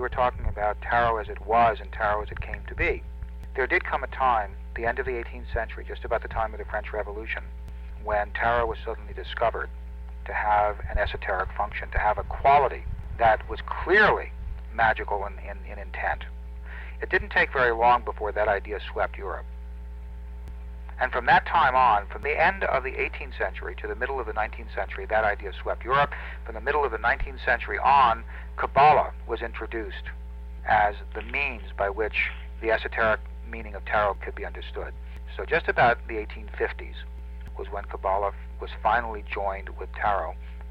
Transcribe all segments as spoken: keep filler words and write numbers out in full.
were talking about tarot as it was and tarot as it came to be. There did come a time, the end of the eighteenth century, just about the time of the French Revolution, when tarot was suddenly discovered to have an esoteric function, to have a quality that was clearly magical in, in, in intent. It didn't take very long before that idea swept Europe. And from that time on, from the end of the eighteenth century to the middle of the nineteenth century, that idea swept Europe. From the middle of the nineteenth century on, Kabbalah was introduced as the means by which the esoteric meaning of tarot could be understood. So just about the eighteen fifties was when Kabbalah was finally joined with tarot,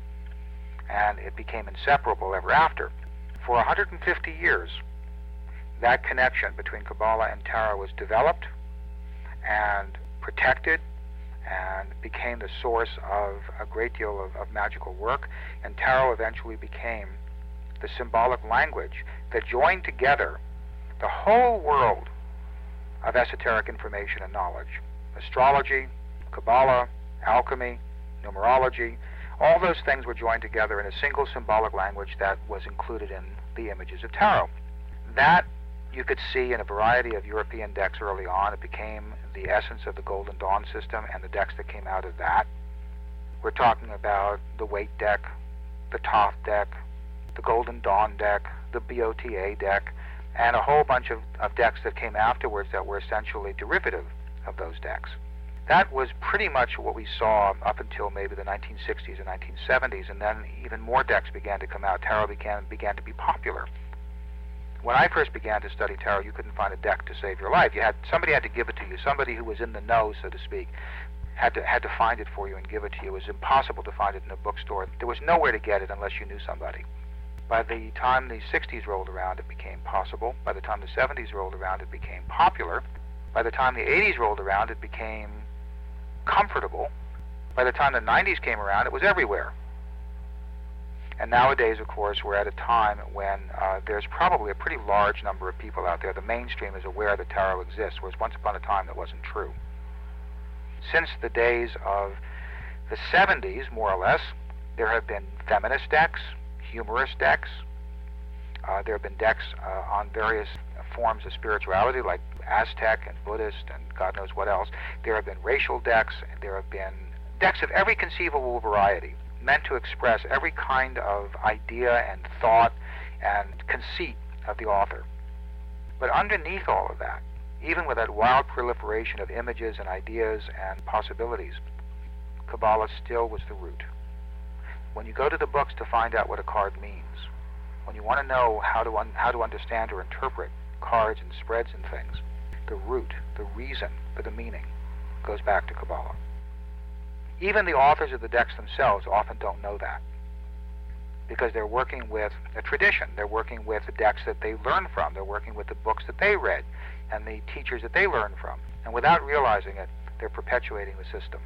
and it became inseparable ever after. For one hundred fifty years, that connection between Kabbalah and tarot was developed and protected and became the source of a great deal of, of magical work, and tarot eventually became the symbolic language that joined together the whole world of esoteric information and knowledge. Astrology, Kabbalah, alchemy, numerology, all those things were joined together in a single symbolic language that was included in the images of tarot. That you could see in a variety of European decks early on. It became the essence of the Golden Dawn system and the decks that came out of that. We're talking about the Waite deck, the Thoth deck, the Golden Dawn deck, the B O T A deck, and a whole bunch of, of decks that came afterwards that were essentially derivative of those decks. That was pretty much what we saw up until maybe the nineteen sixties and nineteen seventies, and then even more decks began to come out. Tarot began, began to be popular. When I first began to study tarot, you couldn't find a deck to save your life. You had somebody had to give it to you. Somebody who was in the know, so to speak, had to had to find it for you and give it to you. It was impossible to find it in a bookstore. There was nowhere to get it unless you knew somebody. By the time the sixties rolled around, it became possible. By the time the seventies rolled around, it became popular. By the time the eighties rolled around, it became comfortable. By the time the nineties came around, it was everywhere. And nowadays, of course, we're at a time when uh, there's probably a pretty large number of people out there. The mainstream is aware that tarot exists, whereas once upon a time that wasn't true. Since the days of the seventies, more or less, there have been feminist decks, humorous decks. Uh, there have been decks uh, on various forms of spirituality, like Aztec and Buddhist and God knows what else. There have been racial decks, and there have been decks of every conceivable variety, meant to express every kind of idea and thought and conceit of the author. But underneath all of that, even with that wild proliferation of images and ideas and possibilities, Kabbalah still was the root. When you go to the books to find out what a card means, when you want to know how to un- how to understand or interpret cards and spreads and things, the root, the reason for the meaning goes back to Kabbalah. Even the authors of the decks themselves often don't know that, because they're working with a tradition. They're working with the decks that they learned from. They're working with the books that they read and the teachers that they learned from. And without realizing it, they're perpetuating the system.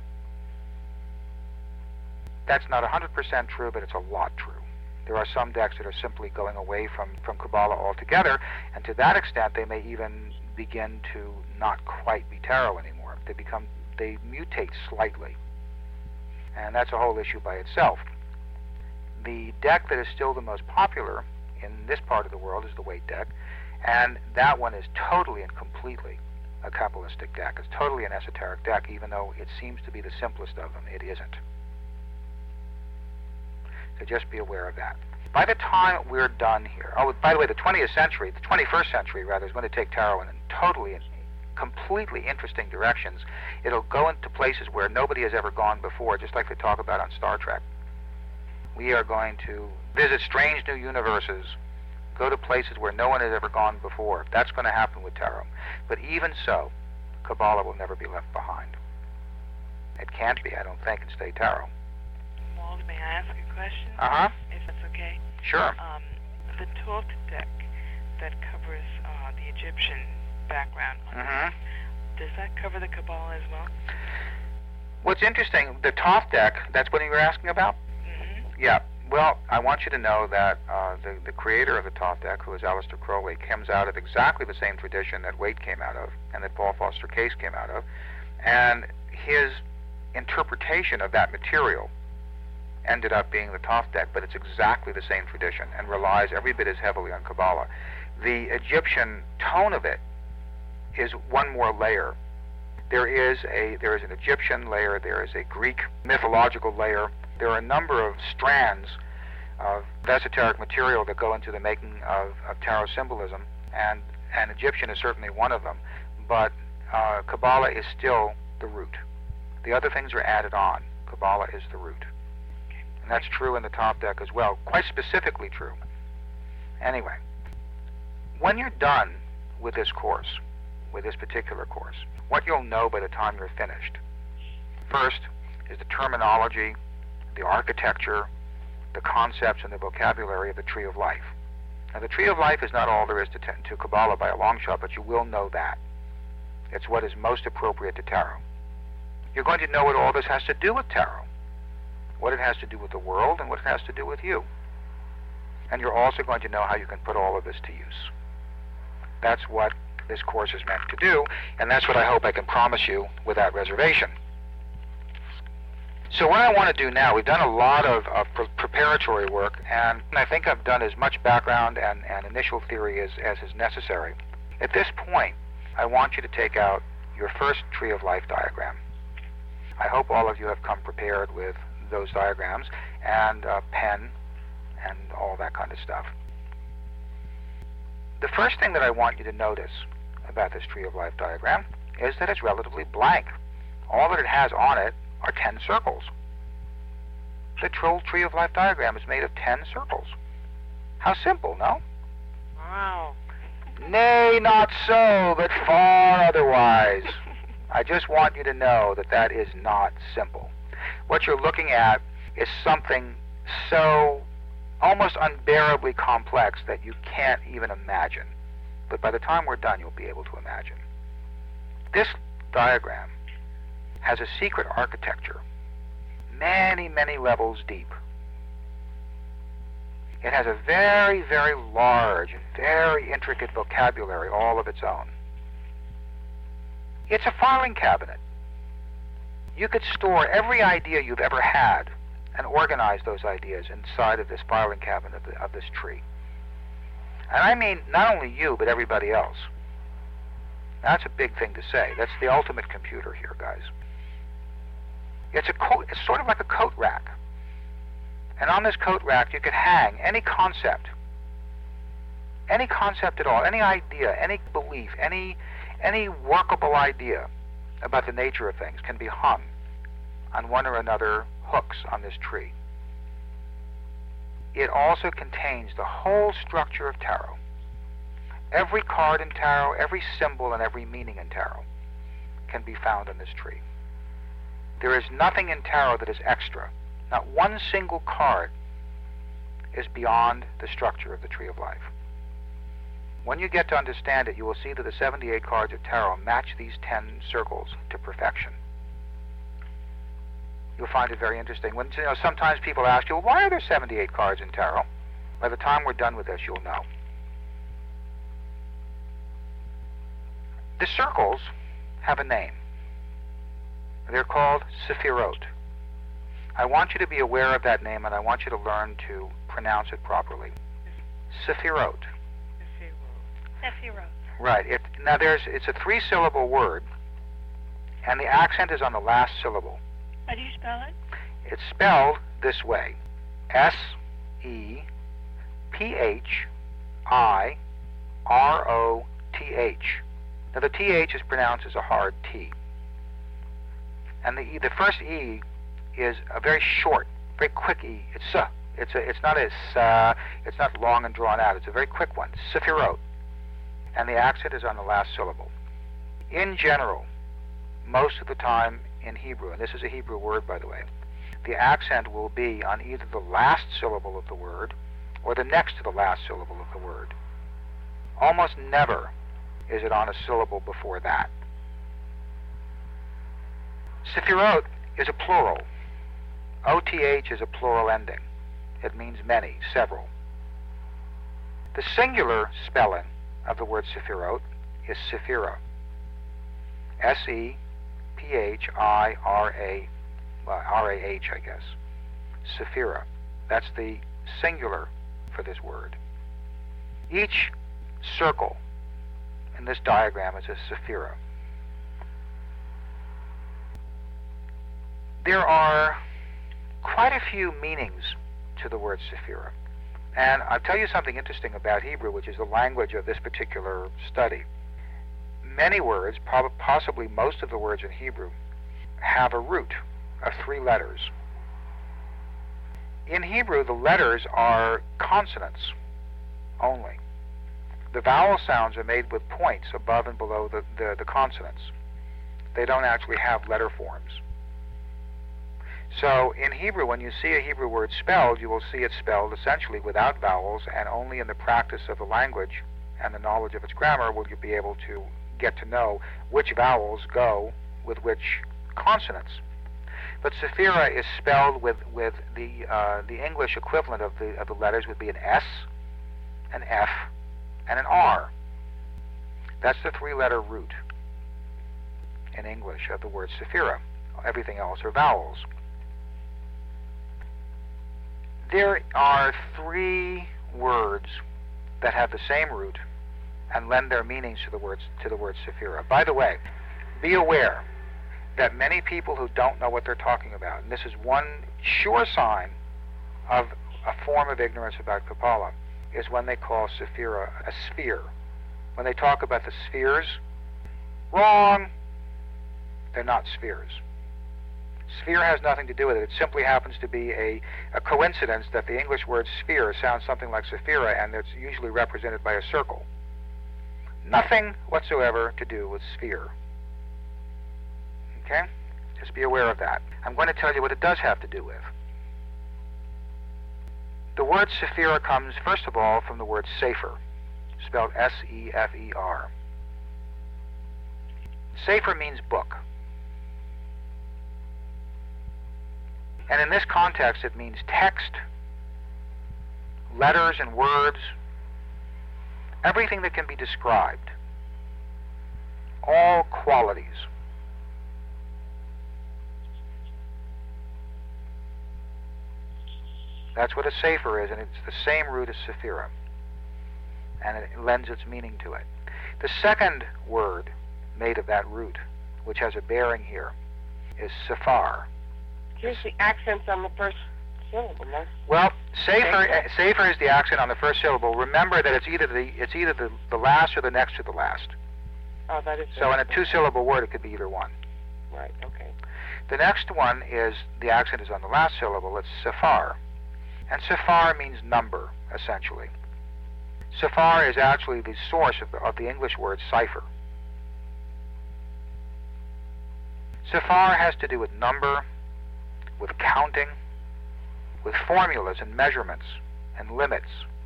That's not one hundred percent true, but it's a lot true. There are some decks that are simply going away from, from Kabbalah altogether, and to that extent, they may even begin to not quite be tarot anymore. They become, they mutate slightly. And that's a whole issue by itself. The deck that is still the most popular in this part of the world is the Waite deck, and that one is totally and completely a Kabbalistic deck. It's totally an esoteric deck, even though it seems to be the simplest of them. It isn't. So just be aware of that. By the time we're done here, oh, by the way, the twentieth century, the twenty-first century rather, is going to take tarot in a totally completely interesting directions. It'll go into places where nobody has ever gone before, just like they talk about on Star Trek. We are going to visit strange new universes, go to places where no one has ever gone before. That's going to happen with tarot. But even so, Kabbalah will never be left behind. It can't be, I don't think, and stay tarot. Walt, may I ask a question? Uh-huh. If that's okay? Sure. Um, the Thoth deck that covers uh, the Egyptian background, mm-hmm. does that cover the Kabbalah as well? What's interesting, the Thoth deck, that's what you were asking about? Mm-hmm. Yeah. Well, I want you to know that uh, the, the creator of the Thoth deck, who is Aleister Crowley, comes out of exactly the same tradition that Waite came out of and that Paul Foster Case came out of. And his interpretation of that material ended up being the Thoth deck, but it's exactly the same tradition and relies every bit as heavily on Kabbalah. The Egyptian tone of it is one more layer. There is a there is an Egyptian layer, there is a Greek mythological layer. There are a number of strands of esoteric material that go into the making of, of tarot symbolism, and, and Egyptian is certainly one of them, but uh, Kabbalah is still the root. The other things are added on. Kabbalah is the root. And that's true in the Thoth deck as well, quite specifically true. Anyway, when you're done with this course, with this particular course, what you'll know by the time you're finished, first is the terminology, the architecture, the concepts, and the vocabulary of the Tree of Life. Now, the Tree of Life is not all there is to, t- to Kabbalah by a long shot, but you will know that. It's what is most appropriate to tarot. You're going to know what all this has to do with tarot, what it has to do with the world, and what it has to do with you. And you're also going to know how you can put all of this to use. That's what this course is meant to do, and that's what I hope I can promise you without reservation. So what I want to do now, we've done a lot of, of pre- preparatory work, and I think I've done as much background and, and initial theory as, as is necessary. At this point, I want you to take out your first Tree of Life diagram. I hope all of you have come prepared with those diagrams and a pen and all that kind of stuff. The first thing that I want you to notice about this Tree of Life diagram is that it's relatively blank. All that it has on it are ten circles. The Troll Tree of Life diagram is made of ten circles. How simple, no? Wow. Nay, not so, but far otherwise. I just want you to know that that is not simple. What you're looking at is something so almost unbearably complex that you can't even imagine. But by the time we're done, you'll be able to imagine. This diagram has a secret architecture, many, many levels deep. It has a very, very large and very intricate vocabulary all of its own. It's a filing cabinet. You could store every idea you've ever had and organize those ideas inside of this filing cabinet of, the, of this tree. And I mean not only you, but everybody else. That's a big thing to say. That's the ultimate computer here, guys. It's a coat, it's sort of like a coat rack. And on this coat rack, you could hang any concept, any concept at all, any idea, any belief, any, any workable idea about the nature of things can be hung on one or another hooks on this tree. It also contains the whole structure of tarot. Every card in tarot, every symbol, and every meaning in tarot can be found in this tree. There is nothing in tarot that is extra. Not one single card is beyond the structure of the Tree of Life. When you get to understand it, you will see that the seventy-eight cards of tarot match these ten circles to perfection. You'll find it very interesting. When, you know, sometimes people ask you, well, why are there seventy-eight cards in tarot? By the time we're done with this, you'll know. The circles have a name. They're called Sephirot. I want you to be aware of that name, and I want you to learn to pronounce it properly. Sephirot. Sephirot. Right. It, now, there's it's a three-syllable word, and the accent is on the last syllable. How do you spell it? It's spelled this way: S E P H I R O T H. Now, the T H is pronounced as a hard T. And the E, the first E is a very short, very quick E. It's uh, it's a, it's not as uh, it's not long and drawn out. It's a very quick one. Sephirot, and the accent is on the last syllable. In general, most of the time in Hebrew, and this is a Hebrew word, by the way, the accent will be on either the last syllable of the word or the next to the last syllable of the word. Almost never is it on a syllable before that. Sephirot is a plural. O T H is a plural ending. It means many, several. The singular spelling of the word Sephirot is Sephira. S E P H I R A, well, R A H, I guess. sephira. That's the singular for this word. Each circle in this diagram is a sephira. There are quite a few meanings to the word sephira. And I'll tell you something interesting about Hebrew, which is the language of this particular study. Many words, prob- possibly most of the words in Hebrew, have a root of three letters. In Hebrew, the letters are consonants only. The vowel sounds are made with points above and below the, the, the consonants. They don't actually have letter forms. So in Hebrew, when you see a Hebrew word spelled, you will see it spelled essentially without vowels, and only in the practice of the language and the knowledge of its grammar will you be able to get to know which vowels go with which consonants. But sephira is spelled with, with the, uh, the English equivalent of the, of the letters would be an S, an F, and an R. That's the three-letter root in English of the word sephira. Everything else are vowels. There are three words that have the same root and lend their meanings to the words to the word sephira. By the way, be aware that many people who don't know what they're talking about, and this is one sure sign of a form of ignorance about Kabbalah, is when they call sephira a sphere. When they talk about the spheres, wrong. They're not spheres. Sphere has nothing to do with it. It simply happens to be a, a coincidence that the English word sphere sounds something like sephira, and it's usually represented by a circle. Nothing whatsoever to do with sphere. Okay? Just be aware of that. I'm going to tell you what it does have to do with. The word sephira comes, first of all, from the word sefer, spelled S E F E R. Sefer means book. And in this context, it means text, letters and words, everything that can be described, all qualities. That's what a sefer is, and it's the same root as sephira, and it lends its meaning to it. The second word made of that root, which has a bearing here, is sephar. Here's the accents on the first syllable. No? Well, sefer, sefer is the accent on the first syllable. Remember that it's either the it's either the, the last or the next to the last. Oh, that is. So in a two-syllable word, it could be either one. Right. Okay. The next one is the accent is on the last syllable. It's sephar, and sephar means number, essentially. Sephar is actually the source of the, of the English word cipher. Sephar has to do with number, with counting, with formulas and measurements and limits.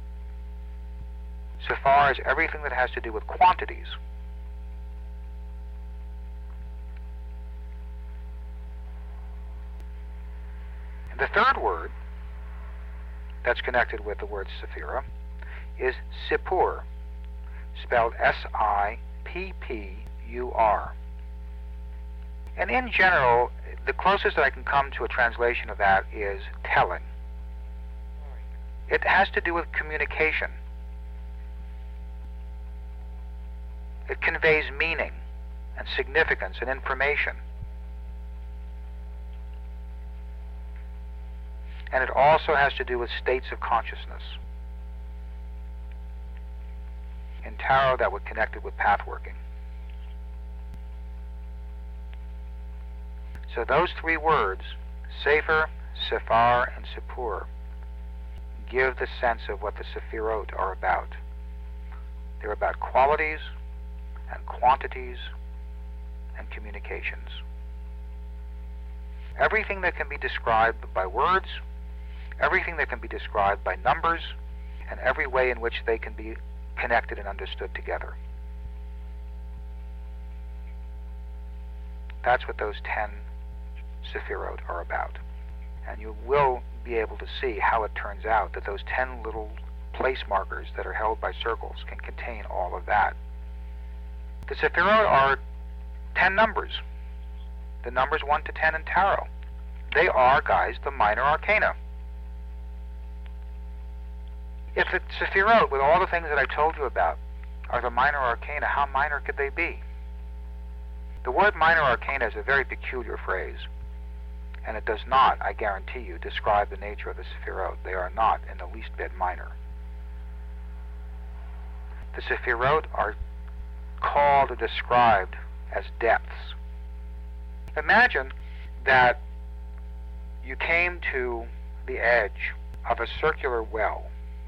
Sephar is everything that has to do with quantities. And the third word that's connected with the word sephira is sippur, spelled S I P P U R. And in general, the closest that I can come to a translation of that is telling. It has to do with communication. It conveys meaning and significance and information. And it also has to do with states of consciousness. In tarot, that would connect it with pathworking. So those three words, sefer, sephar, and sippur, give the sense of what the sephirot are about. They're about qualities and quantities and communications. Everything that can be described by words, everything that can be described by numbers, and every way in which they can be connected and understood together. That's what those ten sephirot are about. And you will be able to see how it turns out that those ten little place markers that are held by circles can contain all of that. The sephirot are ten numbers. The numbers one to ten in tarot. They are, guys, the minor arcana. If the Sephirot, with all the things that I told you about, are the minor arcana, how minor could they be? The word minor arcana is a very peculiar phrase, and it does not, I guarantee you, describe the nature of the Sephirot. They are not in the least bit minor. The Sephirot are called or described as depths. Imagine that you came to the edge of a circular well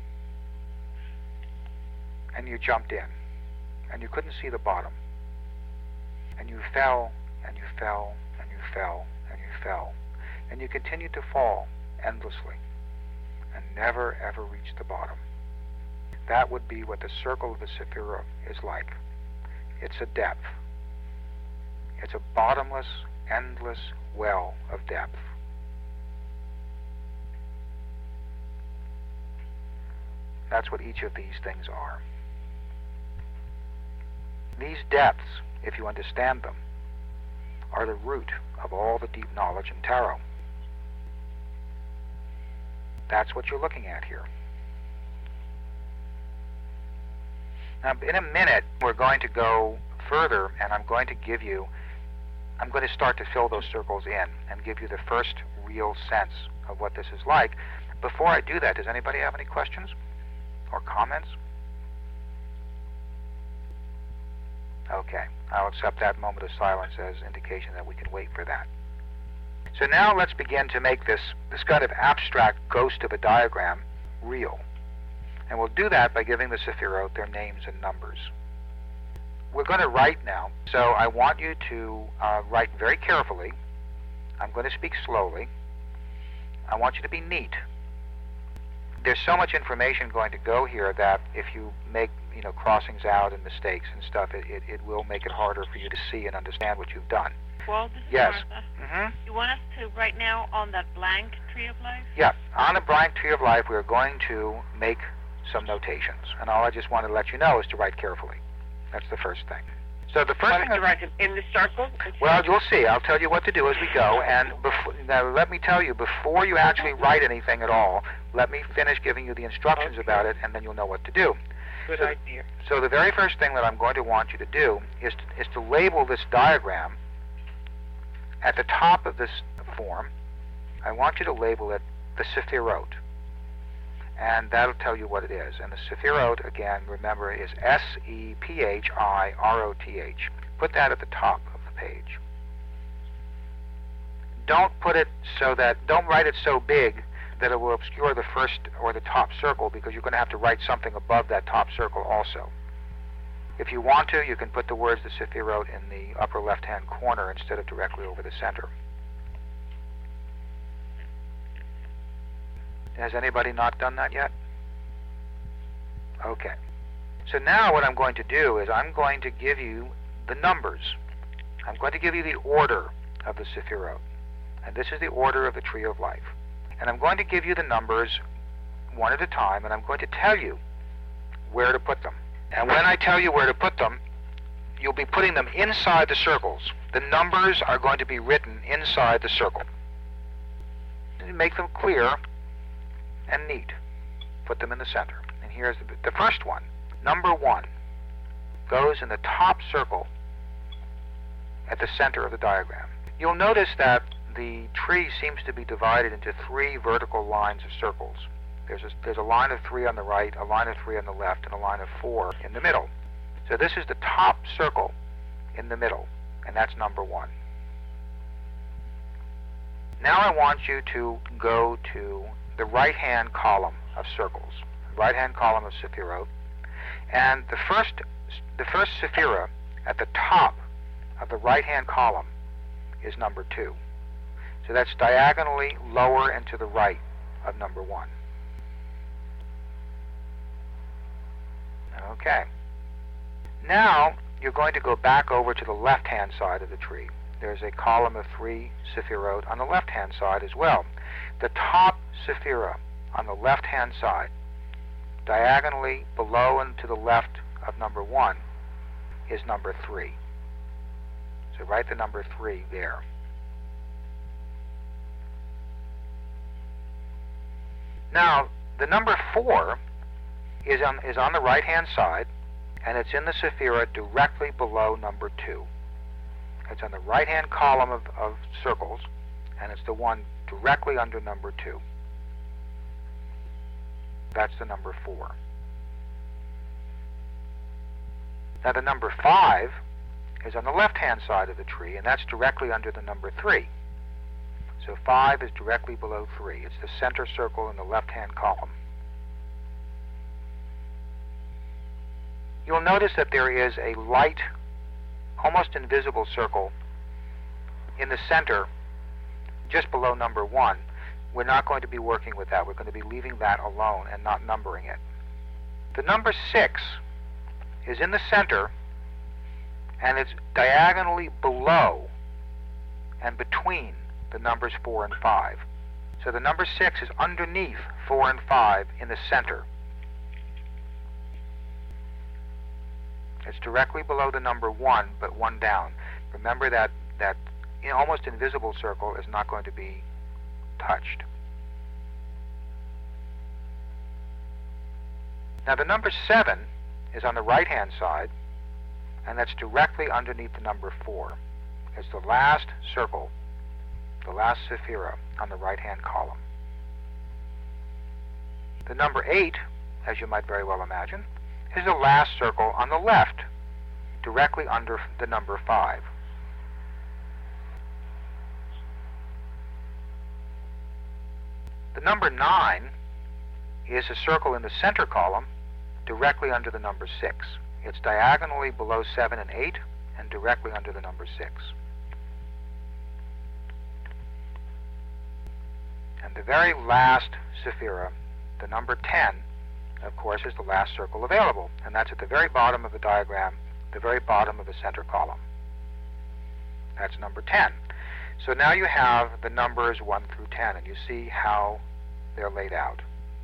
and you jumped in and you couldn't see the bottom, and you fell and you fell and you fell and you fell and you continued to fall endlessly and never ever reached the bottom. That would be what the circle of the Sephirot is like. It's a depth. It's a bottomless, endless well of depth. That's what each of these things are. These depths, if you understand them, are the root of all the deep knowledge in tarot. That's what you're looking at here. Now, in a minute, we're going to go further, and I'm going to give you, I'm going to start to fill those circles in and give you the first real sense of what this is like. Before I do that, does anybody have any questions or comments? Okay, I'll accept that moment of silence as indication that we can wait for that. So now let's begin to make this, this kind of abstract ghost of a diagram real. And we'll do that by giving the Sephirot their names and numbers. We're going to write now, so I want you to uh, write very carefully. I'm going to speak slowly. I want you to be neat. There's so much information going to go here that if you make, you know, crossings out and mistakes and stuff, it, it, it will make it harder for you to see and understand what you've done. Well, this is Yes. Martha. Mm-hmm. You want us to write now on that blank Tree of Life? Yeah, on a blank Tree of Life, we're going to make some notations. And all I just want to let you know is to write carefully. That's the first thing. So the first Want thing... us to write it in the circle? Well, you'll see. I'll tell you what to do as we go. And before, now, let me tell you, before you actually write anything at all, let me finish giving you the instructions Okay. about it, and then you'll know what to do. Good so, idea. So the very first thing that I'm going to want you to do is to, is to label this diagram at the top of this form. I want you to label it the Sephirot. And that'll tell you what it is. And the Sephirot, again, remember, is S E P H I R O T H. Put that at the top of the page. Don't put it so that, don't write it so big that it will obscure the first or the top circle, because you're going to have to write something above that top circle also. If you want to, you can put the words the Sephirot in the upper left-hand corner instead of directly over the center. Has anybody not done that yet? Okay. So now what I'm going to do is I'm going to give you the numbers. I'm going to give you the order of the Sephirot. And this is the order of the Tree of Life. And I'm going to give you the numbers one at a time, and I'm going to tell you where to put them. And when I tell you where to put them, you'll be putting them inside the circles. The numbers are going to be written inside the circle. And make them clear and neat. Put them in the center. And here's the, the first one. Number one goes in the top circle at the center of the diagram. You'll notice that the tree seems to be divided into three vertical lines of circles. There's a, there's a line of three on the right, a line of three on the left, and a line of four in the middle. So this is the top circle in the middle, and that's number one. Now I want you to go to the right-hand column of circles, right-hand column of Sephirot, and the first, the first Sephirah at the top of the right-hand column is number two. So that's diagonally lower and to the right of number one. Okay. Now you're going to go back over to the left-hand side of the tree. There's a column of three Sephirot on the left-hand side as well. The top Sephirah on the left-hand side, diagonally below and to the left of number one, is number three. So write the number three there. Now, the number four is on, is on the right-hand side, and it's in the Sephira directly below number two. It's on the right-hand column of, of circles, and it's the one directly under number two. That's the number four. Now the number five is on the left-hand side of the tree, and that's directly under the number three. So five is directly below three. It's the center circle in the left-hand column. You'll notice that there is a light, almost invisible circle in the center just below number one. We're not going to be working with that. We're going to be leaving that alone and not numbering it. The number six is in the center, and it's diagonally below and between the numbers four and five. So the number six is underneath four and five in the center. It's directly below the number one, but one down. Remember that that almost invisible circle is not going to be touched. Now the number seven is on the right-hand side, and that's directly underneath the number four. It's the last circle, the last Sephira on the right-hand column. The number eight, as you might very well imagine, is the last circle on the left, directly under the number five. The number nine is a circle in the center column, directly under the number six. It's diagonally below seven and eight, and directly under the number six. And the very last Sephira, the number ten, of course, is the last circle available, and that's at the very bottom of the diagram, the very bottom of the center column. That's number ten. So now you have the numbers one through ten, and you see how they're laid out.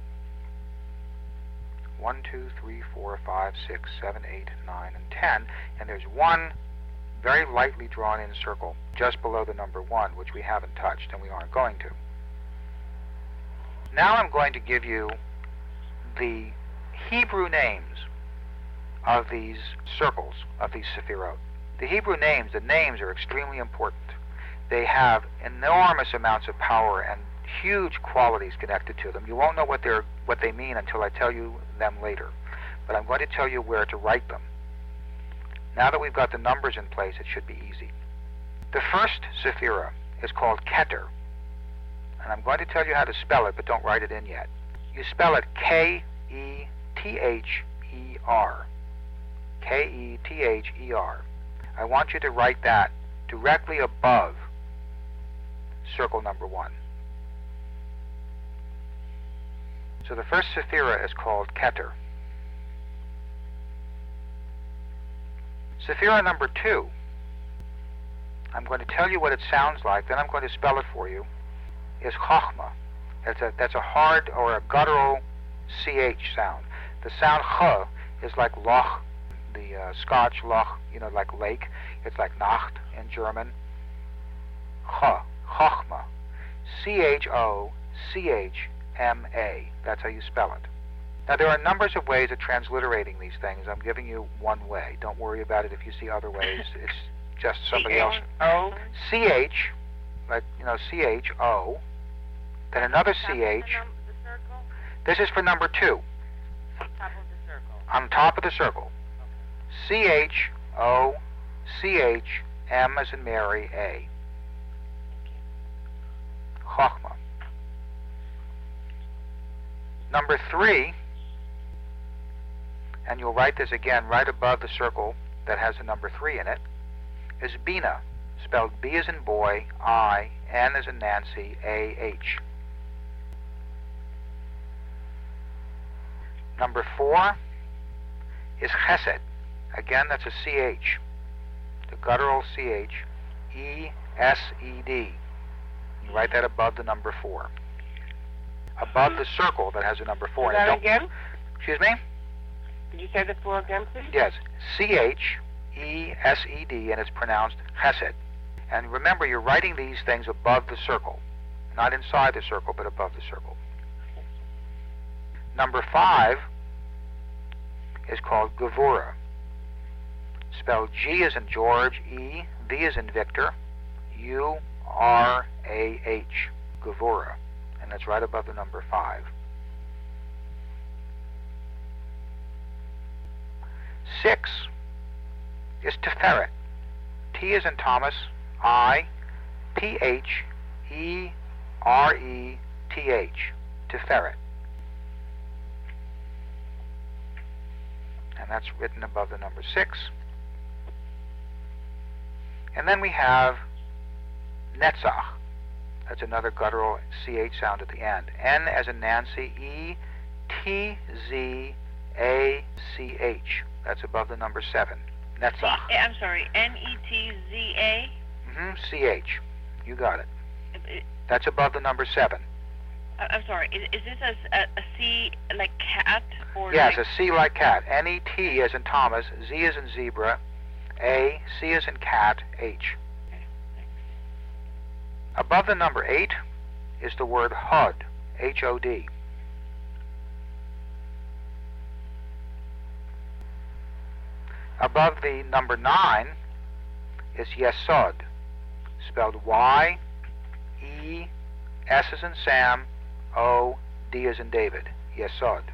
one, two, three, four, five, six, seven, eight, nine, and ten, and there's one very lightly drawn in circle just below the number one, which we haven't touched, and we aren't going to. Now I'm going to give you the Hebrew names of these circles, of these Sephirot. The Hebrew names, the names are extremely important. They have enormous amounts of power and huge qualities connected to them. You won't know what they're what they mean until I tell you them later. But I'm going to tell you where to write them. Now that we've got the numbers in place, it should be easy. The first Sephira is called Keter. And I'm going to tell you how to spell it, but don't write it in yet. You spell it K E T H E R. K E T H E R. I want you to write that directly above circle number one. So the first Sephira is called Keter. Sephira number two, I'm going to tell you what it sounds like, then I'm going to spell it for you, is Chochma. That's a, that's a hard or a guttural C H sound. The sound Ch is like Loch, the uh, Scotch Loch, you know, like lake. It's like Nacht in German. Ch, Chochma. C H O C H M A. That's how you spell it. Now there are numbers of ways of transliterating these things. I'm giving you one way. Don't worry about it if you see other ways. It's just somebody else. O. C H, like, you know, C H O. Then another C H. The circle? This is for number two. Top of the circle. On top of the circle. C H O C H M as in Mary, A. Chochma. Number three, and you'll write this again right above the circle that has the number three in it, is Bina, spelled B as in boy, I, N as in Nancy, A, H. Number four is Chesed. Again, that's a C H, the guttural C H, E, S, E, D. You write that above the number four. Above the circle that has a number four. Say that again? Excuse me? Could you say the four again, please? Yes. C H E S E D, and it's pronounced Chesed. And remember, you're writing these things above the circle. Not inside the circle, but above the circle. Number five is called Gevurah. Spelled G as in George, E, V as in Victor, U, R, A, H. Gevurah. And that's right above the number five. Six is Tiferet. T as in Thomas, I, T H, E, R, E, T H. Tiferet. And that's written above the number six. And then we have Netzach. That's another guttural C H sound at the end. N as in Nancy, E, T, Z, A, C, H. That's above the number seven. Netzach. C- I'm sorry, N E T Z A? Mm-hmm, C H. You got it. That's above the number seven. I'm sorry, is, is this a, a, a C like cat? Or yes, like... a C like cat. N E T as in Thomas, Z as in zebra, A, C as in cat, H. Okay, thanks. Above the number eight is the word Hod, H O D. Above the number nine is Yesod, spelled Y, E, S as in Sam, O, D as in David. Yesod.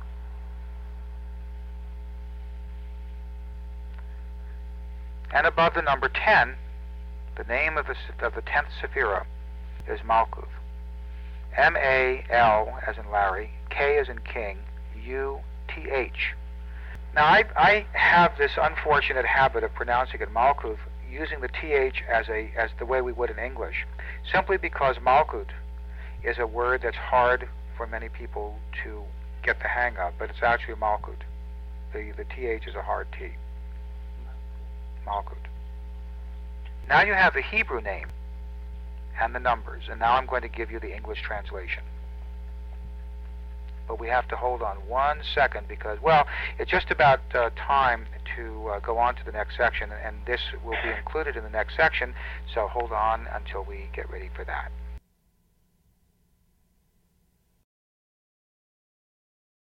And above the number ten, the name of the, of the tenth Sephirah is Malkuth. M A L as in Larry, K as in King, U, T H. Now, I, I have this unfortunate habit of pronouncing it Malkuth, using the T H as, a, as the way we would in English, simply because Malkuth is a word that's hard for many people to get the hang of, but it's actually Malkuth. The, the T H is a hard T. Malkuth. Now you have the Hebrew name and the numbers, and now I'm going to give you the English translation. But we have to hold on one second because, well, it's just about uh, time to uh, go on to the next section, and this will be included in the next section, so hold on until we get ready for that.